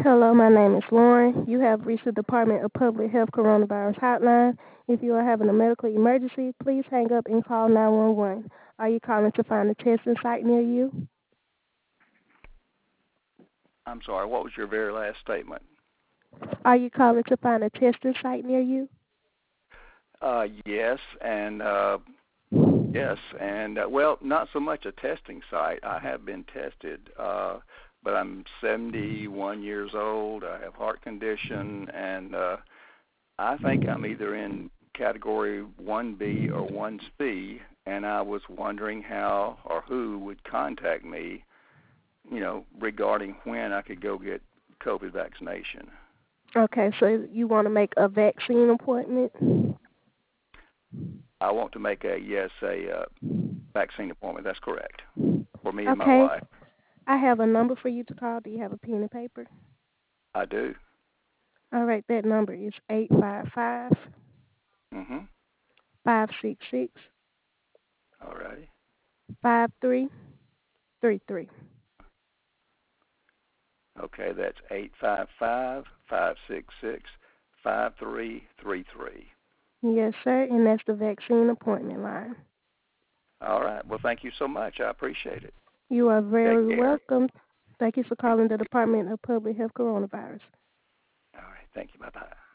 Hello, my name is Lauren. You have reached the Department of Public Health Coronavirus Hotline. If you are having a medical emergency, please hang up and call 911. Are you calling to find a testing site near you? I'm sorry, what was your very last statement? Are you calling to find a testing site near you? Yes, and well, not so much a testing site. I have been tested, but I'm 71 years old. I have heart condition, and I think I'm either in category 1B or 1C, and I was wondering how or who would contact me, regarding when I could go get COVID vaccination. Okay, so you want to make a vaccine appointment? I want to make a vaccine appointment. That's correct, for me and my Okay, wife. I have a number for you to call. Do you have a pen and paper? I do. All right, that number is 855 Mhm. 566 All righty. 5333. Okay, that's 855-566-5333. Yes, sir, and that's the vaccine appointment line. All right. Well, thank you so much. I appreciate it. You are Take very care. welcome. Thank you for calling the Department of Public Health Coronavirus. All right. Thank you. Bye-bye.